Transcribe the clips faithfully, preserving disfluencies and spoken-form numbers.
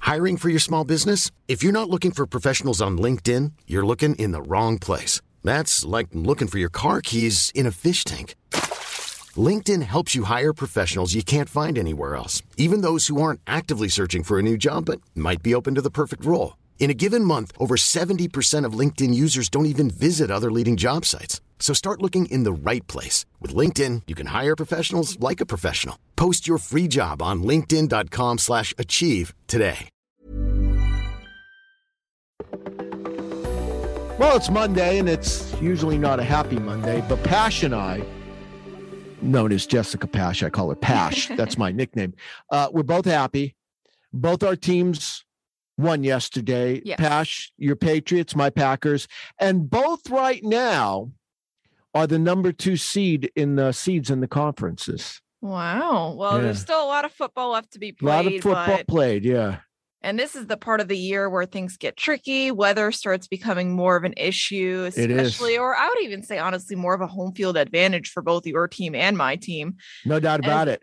Hiring for your small business? If you're not looking for professionals on LinkedIn, you're looking in the wrong place. That's like looking for your car keys in a fish tank. LinkedIn helps you hire professionals you can't find anywhere else, even those who aren't actively searching for a new job but might be open to the perfect role. In a given month, over seventy percent of LinkedIn users don't even visit other leading job sites. So start looking in the right place. With LinkedIn, you can hire professionals like a professional. Post your free job on linkedin.com slash achieve today. Well, it's Monday, and it's usually not a happy Monday, but Pash and I, known as Jessica Pash, I call her Pash. That's my nickname. Uh, we're both happy. Both our teams won yesterday. Yes. Pash, your Patriots, my Packers. And both right now are the number two seed in the seeds in the conferences. Wow. Well, Yeah. there's still a lot of football left to be A played. lot of football but, played, yeah. and this is the part of the year where things get tricky. Weather starts becoming more of an issue, It is. especially, or I would even say, honestly, more of a home field advantage for both your team and my team. No doubt about And- it.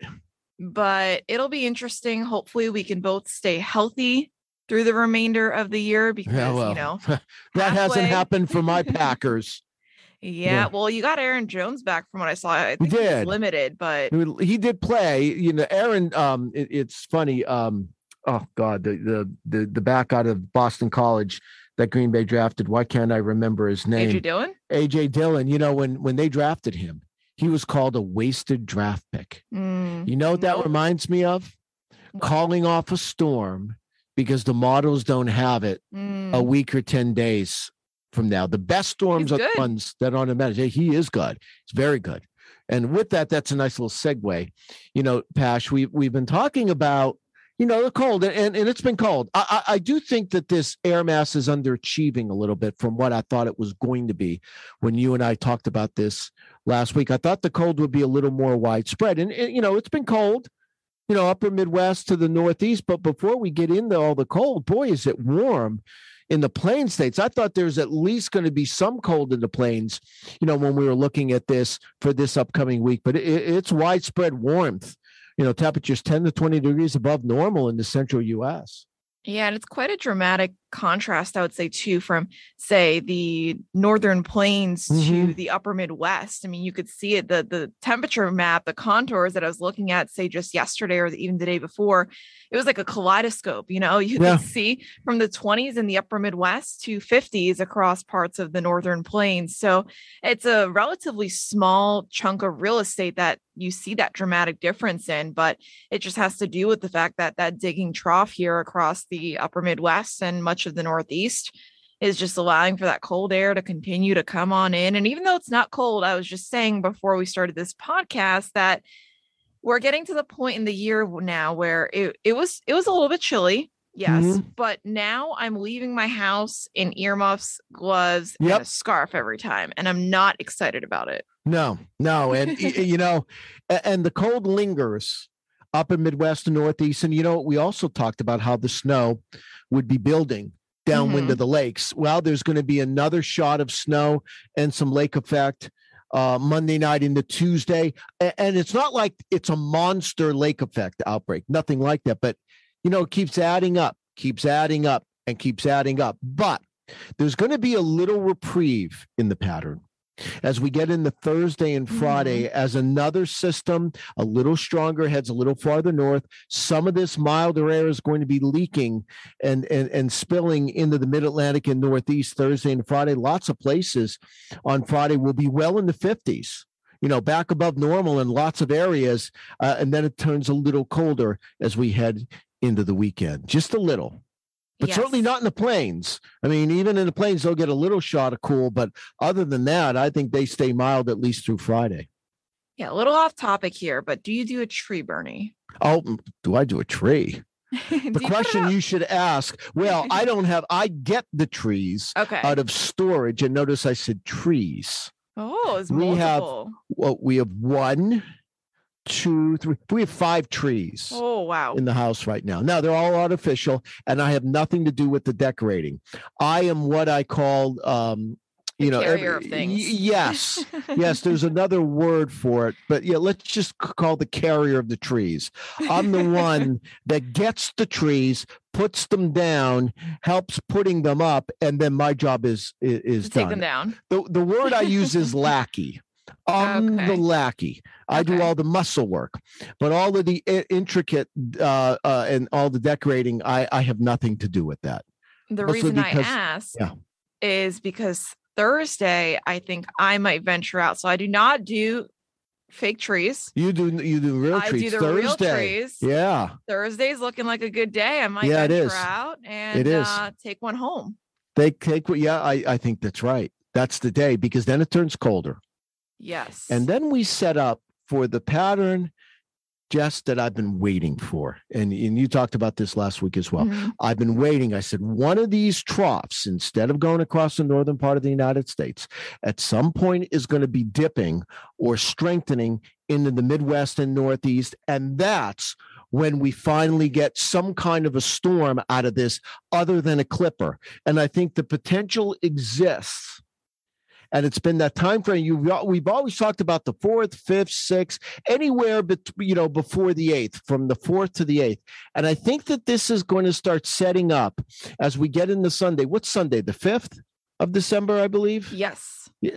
But it'll be interesting. Hopefully, we can both stay healthy through the remainder of the year because, Yeah, well, you know, that hasn't halfway- happened for my Packers. yeah, Yeah. well, you got Aaron Jones back from what I saw. I We think he's did. limited, but He did play, you know, Aaron, um, it- it's funny. Um, oh God, the, the, the, the back out of Boston College that Green Bay drafted. Why can't I remember his name? A J Dillon? A J Dillon. You know, when, when they drafted him, he was called a wasted draft pick. Mm, You know what that nope. reminds me of? What? Calling off a storm because the models don't have it Mm. a week or ten days from now. The best storms He's are the good. ones that aren't imagined. He is good. He's very good. And with that, that's a nice little segue. You know, Pash, we, we've been talking about, you know, the cold, and, and it's been cold. I, I, I do think that this air mass is underachieving a little bit from what I thought it was going to be when you and I talked about this last week. I thought the cold would be a little more widespread. And, and you know, it's been cold, you know, upper Midwest to the Northeast. But before we get into all the cold, boy, is it warm in the plain states. I thought there's at least going to be some cold in the plains, you know, when we were looking at this for this upcoming week. But it, it's widespread warmth. You know, temperatures ten to twenty degrees above normal in the central U S. Yeah, and it's quite a dramatic contrast, I would say, too, from, say, the northern plains to Mhm. the upper Midwest. I mean, you could see it, the the temperature map, the contours that I was looking at, say, just yesterday or even the day before. It was like a kaleidoscope, you know, you Yeah. could see from the twenties in the upper Midwest to fifties across parts of the northern plains. So it's a relatively small chunk of real estate that you see that dramatic difference in, but it just has to do with the fact that that digging trough here across the upper Midwest and much of the Northeast is just allowing for that cold air to continue to come on in. And even though it's not cold, I was just saying before we started this podcast that we're getting to the point in the year now where it, it was it was a little bit chilly. Yes. Mhm. But now I'm leaving my house in earmuffs, gloves, Yep. and a scarf every time. And I'm not excited about it. No, no. And, y- you know, a- and the cold lingers up in Midwest and Northeast. And, you know, we also talked about how the snow would be building downwind Mhm. of the lakes. Well, there's going to be another shot of snow and some lake effect uh, Monday night into Tuesday. A- And it's not like it's a monster lake effect outbreak, nothing like that. But, you know, it keeps adding up, keeps adding up, and keeps adding up. But there's going to be a little reprieve in the pattern as we get into Thursday and Friday, as another system, a little stronger, heads a little farther north. Some of this milder air is going to be leaking and, and, and spilling into the mid-Atlantic and Northeast Thursday and Friday. Lots of places on Friday will be well in the fifties, you know, back above normal in lots of areas. Uh, and then it turns a little colder as we head into the weekend, just a little. But Yes. certainly not in the plains. I mean, even in the plains, they'll get a little shot of cool. But other than that, I think they stay mild at least through Friday. Yeah, a little off topic here, but do you do a tree, Bernie? Oh, mm, do I do a tree? Do The you put it question out- you should ask. Well, I don't have, I get the trees Okay. out of storage. And notice I said trees. Oh, it's we have- multiple. Well, we have one, two, three, we have five trees. Oh, wow. In the house right now. Now they're all artificial, and I have nothing to do with the decorating. I am what I call um, you know, carrier every, of things. y- yes, yes, there's another word for it, but yeah, let's just c- call the carrier of the trees. I'm the one that gets the trees, puts them down, helps putting them up, and then my job is is, is to take done. them down. The the word I use is lackey. I'm the Okay. lackey. I do Okay. all the muscle work, but all of the i- intricate uh, uh, and all the decorating, I I have nothing to do with that. The Mostly reason I because- ask yeah. is because Thursday, I think I might venture out. So I do not do fake trees. You do you do real I do trees the real Thursday. trees. Yeah, Thursday's looking like a good day. I might Yeah, it venture is. out and It is. Uh, take one home. they take. Yeah, I I think that's right. That's the day because then it turns colder. Yes. And then we set up for the pattern, Jess, that I've been waiting for. And, and you talked about this last week as well. Mhm. I've been waiting. I said, one of these troughs, instead of going across the northern part of the United States, at some point is going to be dipping or strengthening into the Midwest and Northeast. And that's when we finally get some kind of a storm out of this other than a clipper. And I think the potential exists. And it's been that time frame. You we've always talked about the fourth, fifth, sixth, anywhere but you know before the eighth, from the fourth to the eighth. And I think that this is going to start setting up as we get into Sunday. What's Sunday? The fifth of December, I believe. Yes.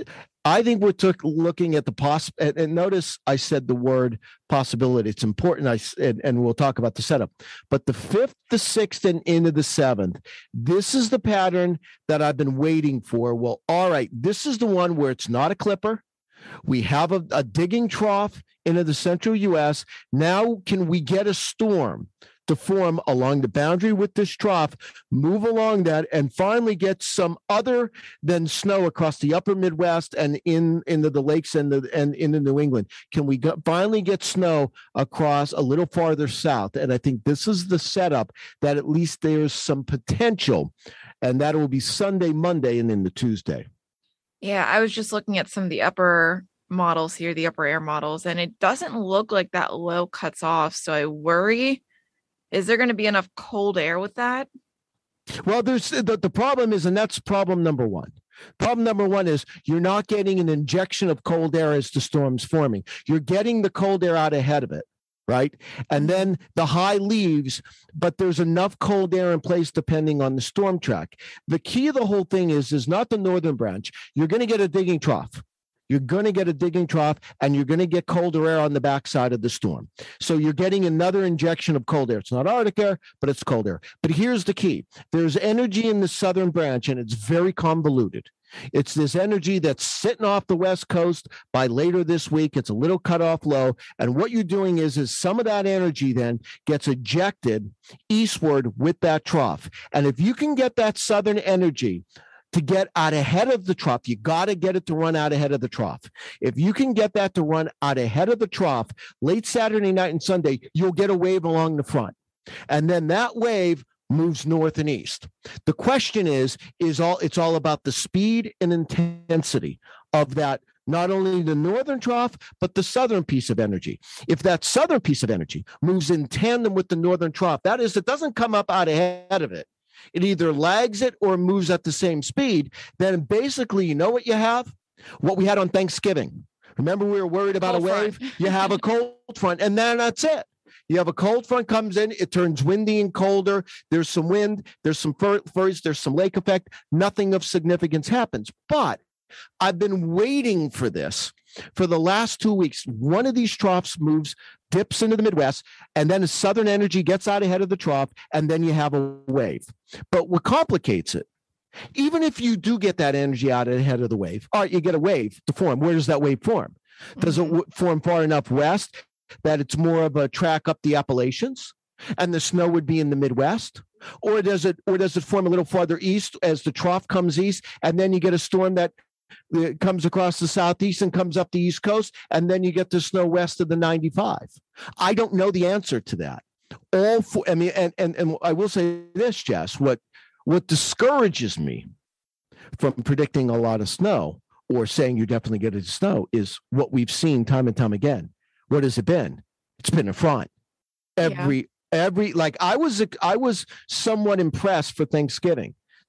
I think we're took, looking at the poss. And, and notice I said the word possibility. It's important. I s- and, and we'll talk about the setup. But the fifth, the sixth, and into the seventh. This is the pattern that I've been waiting for. Well, all right. This is the one where it's not a clipper. We have a, a digging trough into the central U S. Now, can we get a storm to form along the boundary with this trough, move along that, and finally get some other than snow across the upper Midwest and in into the lakes and the and into New England? Can we go, finally get snow across a little farther south? And I think this is the setup that at least there's some potential, and that will be Sunday, Monday, and into Tuesday. Yeah, I was just looking at some of the upper models here, the upper air models, and it doesn't look like that low cuts off. So I worry, is there going to be enough cold air with that? Well, there's the, the problem is, and that's problem number one. Problem number one is you're not getting an injection of cold air as the storm's forming. You're getting the cold air out ahead of it, right? And then the high leaves, but there's enough cold air in place depending on the storm track. The key of the whole thing is, is not the northern branch. You're going to get a digging trough. You're going to get a digging trough, and you're going to get colder air on the backside of the storm. So you're getting another injection of cold air. It's not Arctic air, but it's cold air. But here's the key. There's energy in the southern branch, and it's very convoluted. It's this energy that's sitting off the West Coast by later this week. It's a little cut off low. And what you're doing is, is some of that energy then gets ejected eastward with that trough. And if you can get that southern energy to get out ahead of the trough, you got to get it to run out ahead of the trough. If you can get that to run out ahead of the trough late Saturday night and Sunday, you'll get a wave along the front. And then that wave moves north and east. The question is, is all it's all about the speed and intensity of that, not only the northern trough, but the southern piece of energy. If that southern piece of energy moves in tandem with the northern trough, that is, it doesn't come up out ahead of it. It either lags it or moves at the same speed. Then basically, you know what you have? What we had on Thanksgiving. Remember, we were worried about Cold a wave? front. You have a cold front, and then that's it. You have a cold front comes in, it turns windy and colder. There's some wind, there's some flurries, there's some lake effect. Nothing of significance happens. But I've been waiting for this for the last two weeks. One of these troughs moves, dips into the Midwest, and then the southern energy gets out ahead of the trough, and then you have a wave. But what complicates it, even if you do get that energy out ahead of the wave, all right, you get a wave to form. Where does that wave form? Does it w- form far enough west that it's more of a track up the Appalachians and the snow would be in the Midwest? Or does it or does it form a little farther east as the trough comes east, and then you get a storm that it comes across the southeast and comes up the east coast, and then you get the snow west of the ninety-five? I don't know the answer to that. All for, I mean, and, and and I will say this, Jess, what what discourages me from predicting a lot of snow or saying you definitely get it to snow is what we've seen time and time again. What has it been? It's been a front. Every yeah. every like I was I was somewhat impressed for Thanksgiving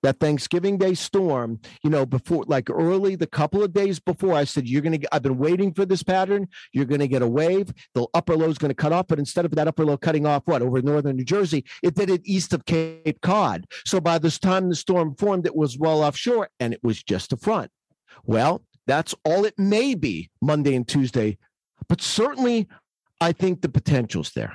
that Thanksgiving Day storm, you know, before, like early, the couple of days before, I said, you're going to, I've been waiting for this pattern. You're going to get a wave. The upper low is going to cut off. But instead of that upper low cutting off, what, over northern New Jersey, it did it east of Cape Cod. So by this time the storm formed, it was well offshore and it was just a front. Well, that's all it may be Monday and Tuesday. But certainly, I think the potential's there.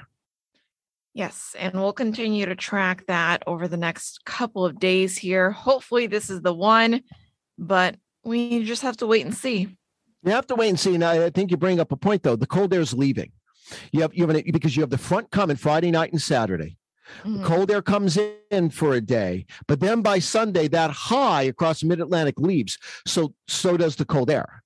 Yes, and we'll continue to track that over the next couple of days here. Hopefully this is the one, but we just have to wait and see. You have to wait and see. And I think you bring up a point, though. The cold air is leaving. You have, you have an, because you have the front coming Friday night and Saturday. Mm-hmm. Cold air comes in for a day, but then by Sunday, that high across the mid-Atlantic leaves. So, so does the cold air.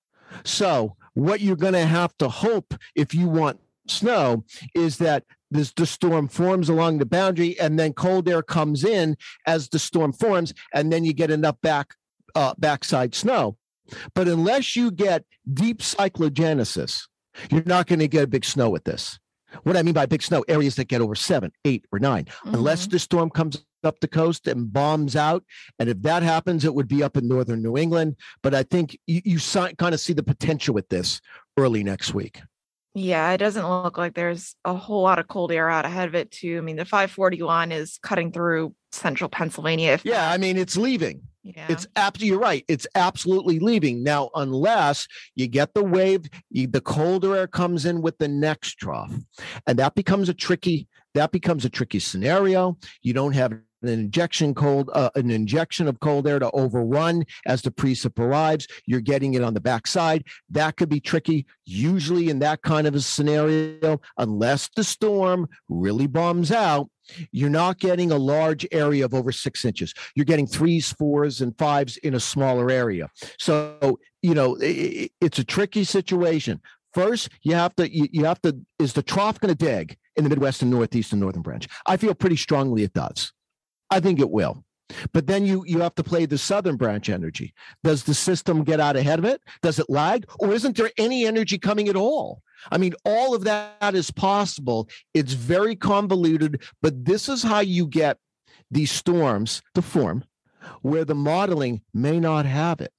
So what you're going to have to hope if you want snow is that this the storm forms along the boundary, and then cold air comes in as the storm forms, and then you get enough back uh, backside snow. But unless you get deep cyclogenesis, you're not going to get a big snow with this. What I mean by big snow, areas that get over seven, eight, or nine, mm-hmm. unless the storm comes up the coast and bombs out. And if that happens, it would be up in northern New England. But I think you, you kind of see the potential with this early next week. Yeah, it doesn't look like there's a whole lot of cold air out ahead of it, too. I mean, the five forty-one is cutting through central Pennsylvania. If yeah, I mean, it's leaving. Yeah. It's absolutely, you're right. It's absolutely leaving. Now, unless you get the wave, you, the colder air comes in with the next trough. And that becomes a tricky, that becomes a tricky scenario. You don't have an injection cold, uh, an injection of cold air to overrun as the precip arrives. You're getting it on the backside. That could be tricky. Usually in that kind of a scenario, unless the storm really bombs out, you're not getting a large area of over six inches. You're getting threes, fours, and fives in a smaller area. So, you know, it, it's a tricky situation. First, you have to, you, you have to, is the trough going to dig in the Midwest and Northeast and Northern Branch? I feel pretty strongly it does. I think it will. But then you you have to play the Southern Branch energy. Does the system get out ahead of it? Does it lag? Or isn't there any energy coming at all? I mean, all of that is possible. It's very convoluted, but this is how you get these storms to form where the modeling may not have it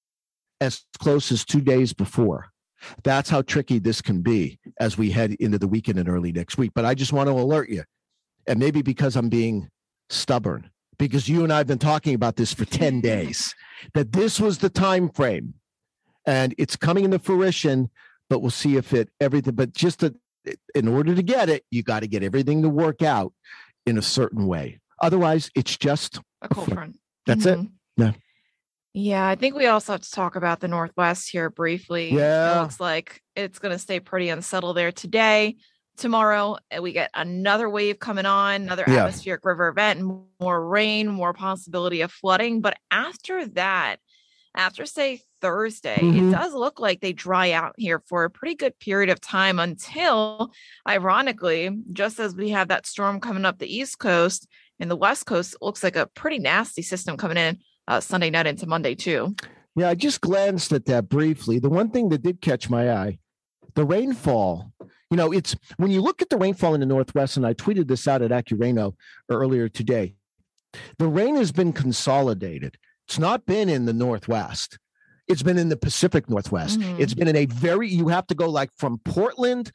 as close as two days before. That's how tricky this can be as we head into the weekend and early next week. But I just want to alert you, and maybe because I'm being stubborn, because you and I have been talking about this for ten days, that this was the time frame, and it's coming into fruition. But we'll see if it everything. But just to, in order to get it, you got to get everything to work out in a certain way. Otherwise, it's just a cold front. That's mm-hmm. it. Yeah. Yeah, I think we also have to talk about the Northwest here briefly. Yeah. It looks like it's going to stay pretty unsettled there today. Tomorrow, we get another wave coming on, another yeah. atmospheric river event, more rain, more possibility of flooding. But after that, after, say, Thursday, mm-hmm. it does look like they dry out here for a pretty good period of time until, ironically, just as we have that storm coming up the East Coast and the West Coast, it looks like a pretty nasty system coming in uh, Sunday night into Monday, too. Yeah, I just glanced at that briefly. The one thing that did catch my eye, the rainfall. You know, it's when you look at the rainfall in the Northwest, and I tweeted this out at Accurano earlier today, the rain has been consolidated. It's not been in the Northwest. It's been in the Pacific Northwest. Mm-hmm. It's been in a very, you have to go like from Portland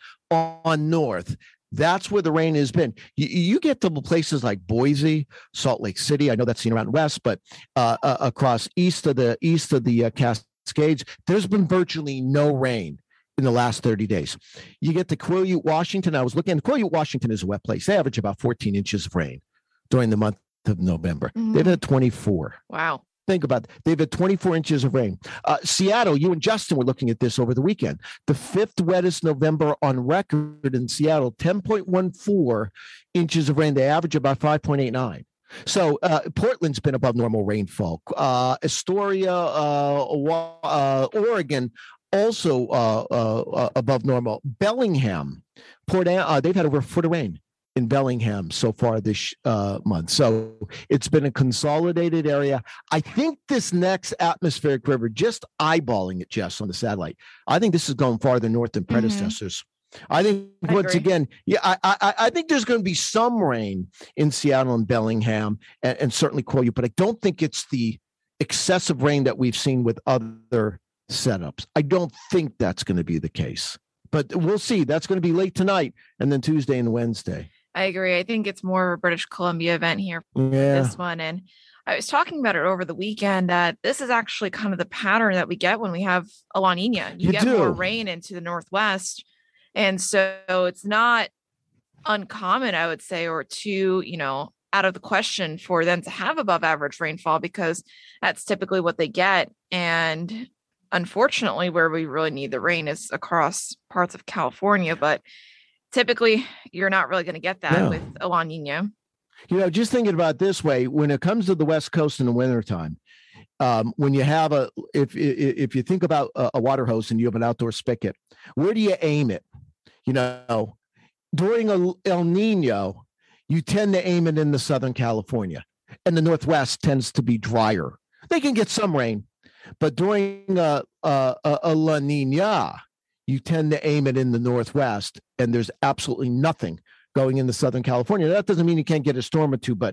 on north. That's where the rain has been. You, you get to places like Boise, Salt Lake City. I know that's seen around west, but uh, uh, across east of the east of the uh, Cascades, there's been virtually no rain in the last thirty days. You get to Quileute, Washington. I was looking, Quileute, Washington is a wet place. They average about fourteen inches of rain during the month of November. Mm-hmm. They've had twenty-four. Wow. Think about it. They've had twenty-four inches of rain. Uh, Seattle, you and Justin were looking at this over the weekend. The fifth wettest November on record in Seattle, ten point one four inches of rain. They average about five point eight nine. So uh, Portland's been above normal rainfall. Uh, Astoria, uh, uh, Oregon, also uh, uh, above normal. Bellingham, Port, uh, they've had over a foot of rain in Bellingham so far this uh, month. So it's been a consolidated area. I think this next atmospheric river, just eyeballing it, Jess, on the satellite, I think this is going farther north than predecessors. I think I once agree. again, yeah, I, I I think there's going to be some rain in Seattle and Bellingham, and, and certainly Collier, but I don't think it's the excessive rain that we've seen with other setups. I don't think that's going to be the case, but we'll see. That's going to be late tonight, and then Tuesday and Wednesday. I agree. I think it's more of a British Columbia event here for Yeah. this one. And I was talking about it over the weekend that this is actually kind of the pattern that we get when we have a La Nina. You, You get more do. rain into the Northwest. And so it's not uncommon, I would say, or too, you know, out of the question for them to have above average rainfall, because that's typically what they get. And unfortunately, where we really need the rain is across parts of California. But typically, you're not really going to get that No. with a La Nina. You know, just thinking about it this way, when it comes to the West Coast in the wintertime, um, when you have a, if if you think about a, a water hose and you have an outdoor spigot, where do you aim it? You know, during a El Nino, you tend to aim it in the Southern California, and the Northwest tends to be drier. They can get some rain, but during a, a, a La Nina, you tend to aim it in the Northwest, and there's absolutely nothing going into Southern California. That doesn't mean you can't get a storm or two, but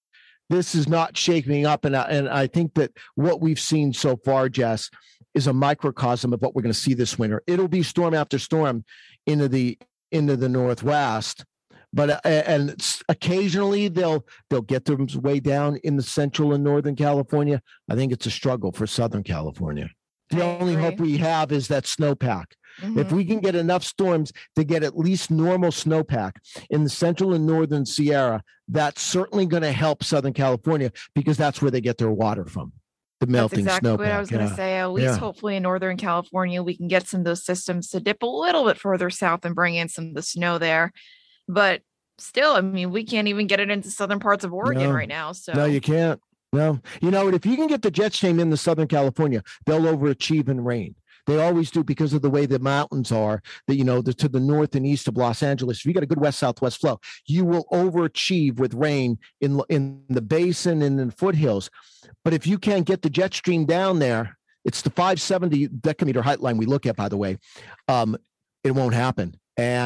this is not shaking up. And I, and I think that what we've seen so far, Jess, is a microcosm of what we're going to see this winter. It'll be storm after storm into the into the Northwest, but uh, and it's- occasionally they'll they'll get their way down in the Central and Northern California. I think it's a struggle for Southern California. The I only hope agree. we have is that snowpack. If Mhm. we can get enough storms to get at least normal snowpack in the Central and Northern Sierra, that's certainly going to help Southern California, because that's where they get their water from, the That's melting exactly snowpack. what I was going to Yeah. say. At least Yeah. hopefully in Northern California, we can get some of those systems to dip a little bit further south and bring in some of the snow there. But still, I mean, we can't even get it into southern parts of Oregon No. right now. So No, you can't. No, you know, if you can get the jet stream into Southern California, they'll overachieve in rain. They always do, because of the way the mountains are, that, you know, the, to the north and east of Los Angeles. If you got a good west southwest flow, you will overachieve with rain in in the basin and in the foothills. But if you can't get the jet stream down there, it's the five seventy decameter height line we look at, by the way. Um, it won't happen.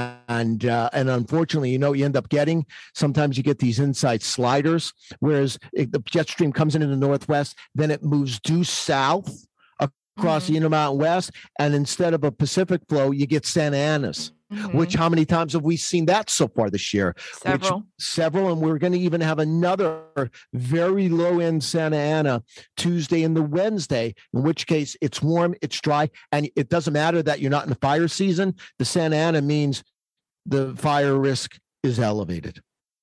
And uh, and unfortunately, you know, you end up getting, sometimes you get these inside sliders, whereas if the jet stream comes in in the northwest, then it moves due south across Mhm. the Intermountain West, and instead of a Pacific flow, you get Santa Ana's. Mhm. Which, how many times have we seen that so far this year? Which- several. several, and we're going to even have another very low end Santa Ana Tuesday and the Wednesday, in which case it's warm, it's dry, and it doesn't matter that you're not in the fire season. The Santa Ana means the fire risk is elevated.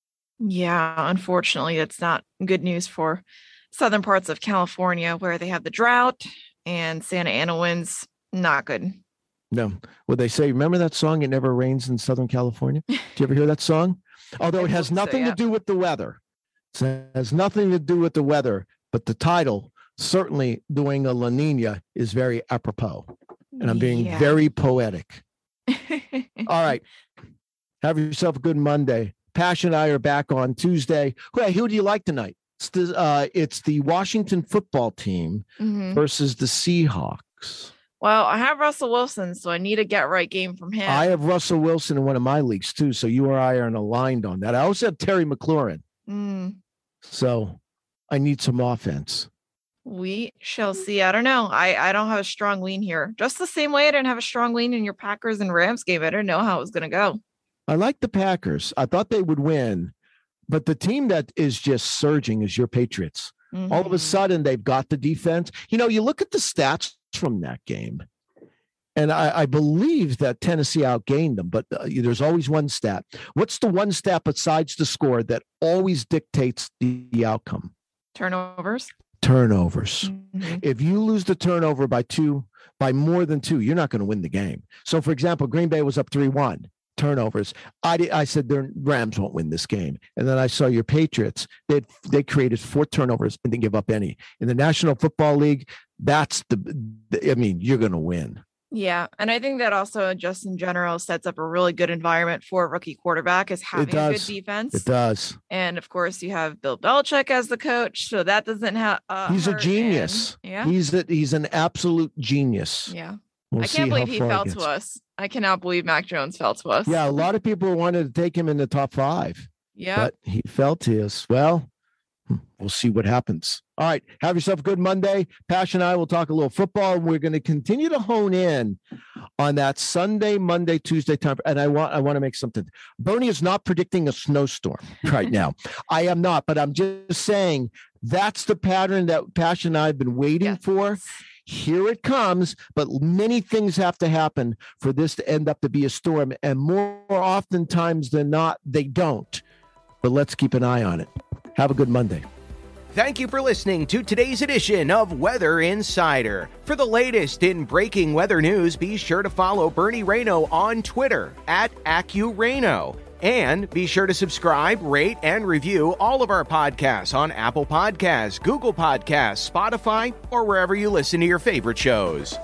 Yeah, unfortunately, it's not good news for southern parts of California where they have the drought, and Santa Ana winds. Not good. No, what they say, remember that song, It Never Rains in Southern California? Do you ever hear that song? Although I it has believe so, nothing yeah. to do with the weather. It has nothing to do with the weather, but the title, certainly doing a La Nina, is very apropos. And I'm being Yeah. very poetic. All right. Have yourself a good Monday. Pash and I are back on Tuesday. Hey, who do you like tonight? It's the, uh, it's the Washington football team Mhm. versus the Seahawks. Well, I have Russell Wilson, so I need a get right game from him. I have Russell Wilson in one of my leagues too, so you or I are aligned on that. I also have Terry McLaurin, Mm, so I need some offense. we shall see. I don't know. I, I don't have a strong lean here. Just the same way I didn't have a strong lean in your Packers and Rams game. I didn't know how it was going to go. I like the Packers. I thought they would win, but the team that is just surging is your Patriots. All of a Mhm. sudden, they've got the defense. You know, you look at the stats from that game, and I, I believe that Tennessee outgained them, but uh, there's always one stat. What's the one stat besides the score that always dictates the, the outcome? Turnovers. Turnovers. Mhm. If you lose the turnover by two, by more than two, you're not going to win the game. So, for example, Green Bay was up three one. Turnovers. I did, I said the Rams won't win this game, and then I saw your Patriots. They they created four turnovers and didn't give up any. In the National Football League, that's the. the I mean, you're going to win. Yeah. And I think that also just in general sets up a really good environment for a rookie quarterback is having a good does. defense. It does. And of course, you have Bill Belichick as the coach, so that doesn't have. Uh, He's a hurt, genius. and- yeah. He's a, he's an absolute genius. Yeah. We'll I see can't how believe he far fell gets. to us. I cannot believe Mac Jones fell to us. Yeah, a lot of people wanted to take him in the top five. Yeah. But he fell to us. Well, we'll see what happens. All right. Have yourself a good Monday. Pash and I will talk a little football. And we're going to continue to hone in on that Sunday, Monday, Tuesday time. And I want I want to make something. Bernie is not predicting a snowstorm right now. I am not, but I'm just saying that's the pattern that Pash and I have been waiting yes. for. Here it comes, but many things have to happen for this to end up to be a storm. And more oftentimes than not, they don't. But let's keep an eye on it. Have a good Monday. Thank you for listening to today's edition of Weather Insider. For the latest in breaking weather news, be sure to follow Bernie Rayno on Twitter at AccuRayno. And be sure to subscribe, rate, and review all of our podcasts on Apple Podcasts, Google Podcasts, Spotify, or wherever you listen to your favorite shows.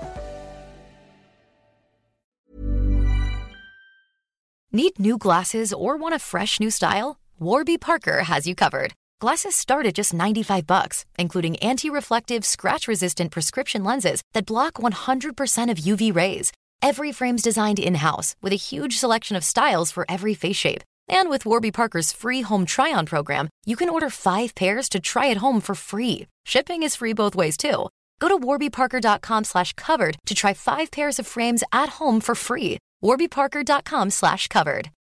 Need new glasses or want a fresh new style? Warby Parker has you covered. Glasses start at just ninety-five bucks, including anti-reflective, scratch-resistant prescription lenses that block one hundred percent of U V rays. Every frame's designed in-house with a huge selection of styles for every face shape. And with Warby Parker's free home try-on program, you can order five pairs to try at home for free. Shipping is free both ways, too. Go to warbyparker.com slash covered to try five pairs of frames at home for free. warbyparker.com slash covered.